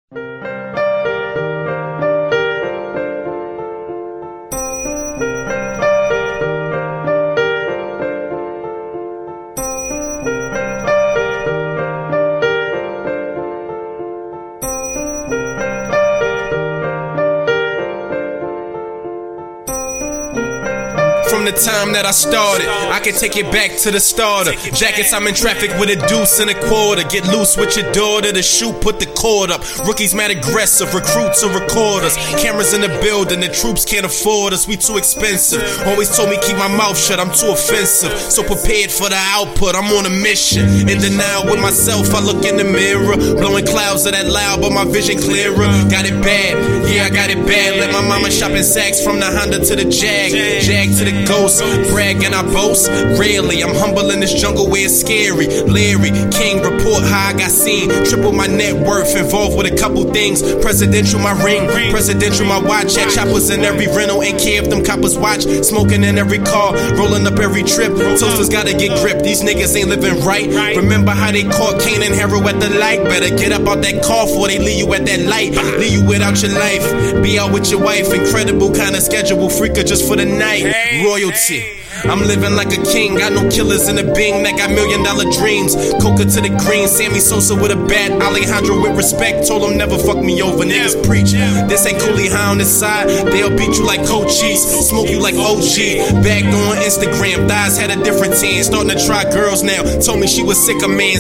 From the time that I started, I can take it back to the starter. Jackets, I'm in traffic with a deuce and a quarter. Get loose with your daughter, the shoe, put the cord up. Rookies mad aggressive, recruits or recorders. Cameras in the building, the troops can't afford us, we too expensive. Always told me keep my mouth shut, I'm too offensive. So prepared for the output, I'm on a mission. In denial with myself, I look in the mirror. Blowing clouds of that loud, but my vision clearer. Got it bad, yeah I got it bad. Let my mama shop in Saks, from the Honda to the Jag to the Ghost. Brag and I boast, rarely. I'm humble in this jungle where it's scary. Larry King, report how I got seen. Triple my net worth, involved with a couple things. Presidential my ring, presidential my watch. Had choppers in every rental, ain't care if them coppers watch. Smoking in every car, rolling up every trip. Toasters gotta get gripped, these niggas ain't living right. Remember how they caught Cain and Harold at the light? Better get up out that car before they leave you at that light. Leave you without your life, be out with your wife. Incredible kind of schedule, freaker just for the night. Royalty, I'm living like a king, got no killers in the Bing that got $1 million dreams. Coca to the green, Sammy Sosa with a bat, Alejandro with respect, told him never fuck me over. Niggas preach, this ain't Cooley High on this side, they'll beat you like Cochise, smoke you like OG. Bagged on Instagram, thighs had a different tan, starting to try girls now. Told me she was sick of men.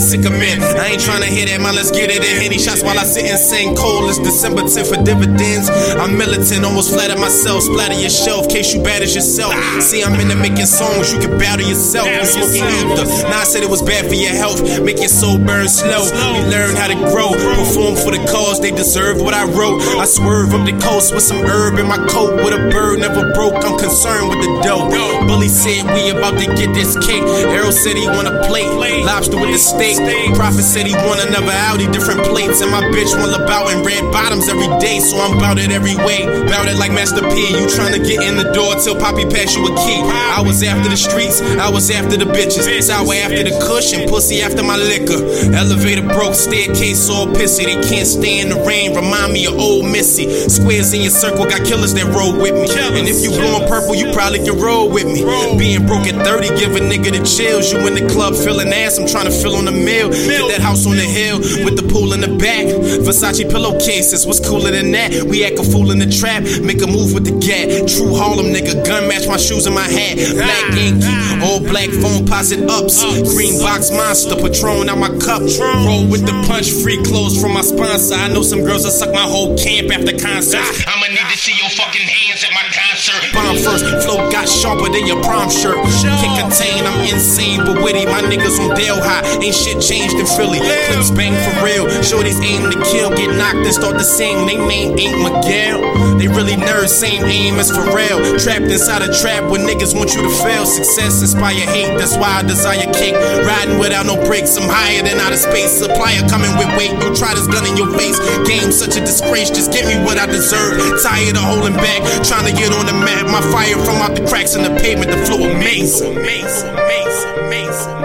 I ain't trying to hear that, man, let's get it in. Henny shots while I sit and sing cold, it's December 10th for dividends. I'm militant, almost flattered myself, splatter your shelf, case you bad as yourself. See, I'm into making songs you can battle yourself. I'm smoking ether. Now I said it was bad for your health. Make your soul burn slow. We learn how to grow. Perform for the cause. They deserve what I wrote. I swerve up the coast with some herb in my coat. With a bird never broke. I'm concerned with the dough. Bully said we about to get this cake. Errol said he want a plate. Lobster with the steak. Prophet said he want another Audi. Different plates. And my bitch want about in red bottoms every day. So I'm bout it every way. Bout it like Master P. You trying to get in the door till Poppy pass you a key. I was after the streets, I was after the bitches. Sour after the cushion, pussy after my liquor. Elevator broke, staircase all pissy. They can't stand the rain, remind me of old Missy. Squares in your circle, got killers that roll with me. And if you blowing purple, you probably can roll with me. Being broke at 30, give a nigga the chills. You in the club feeling ass, I'm trying to fill on the meal. Get that house on the hill, with the pool in the back. Versace pillowcases, what's cooler than that? We act a fool in the trap, make a move with the gat. True Harlem nigga, gun match my shoes and my hat. Black Yankee, all black phone posit ups. Green box monster, Patron out my cup. Roll with the punch, free clothes from my sponsor. I know some girls that suck my whole camp after concerts. I'ma need to see your fucking hands at my concert. Bomb first, flow got sharper than your prom shirt. Can't contain, I'm insane but witty. My niggas on Dale High, ain't shit changed in Philly. Clips bang for real, shorties aim to kill. Get knocked and start to sing, they name ain't Miguel. They really nerds, same aim as Pharrell. Trapped inside a trap where niggas want you to fail. Success inspire hate, that's why I desire kick. Riding without no brakes, I'm higher than outer space. Supplier coming with weight, you try this gun in your face. Game such a disgrace, just give me what I deserve. Tired of holding back, trying to get on the map. My fire from out the cracks in the pavement, the flow amazing.